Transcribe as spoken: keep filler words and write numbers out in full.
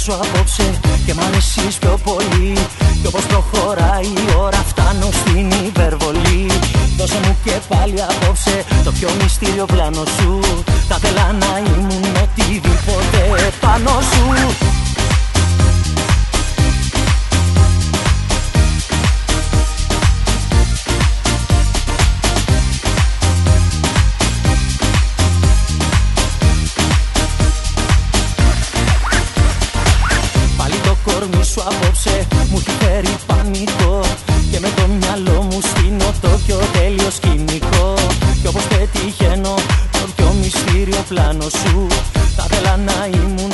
σου απόψε και μ' αρέσεις πιο πολύ. Κι όπως προχωράει η ώρα φτάνω στην υπερβολή. Δώσε μου και πάλι απόψε το πιο μυστήριο πλάνο σου. Θα θέλα να ήμουν οτιδήποτε πάνω σου. Σου απόψε μου έχει φέρει πανικό και με το μυαλό μου στείνω το πιο τέλειο σκηνικό. Κι όπως πετυχαίνω το πιο μυστήριο πλάνο σου, θα θέλα να ήμουν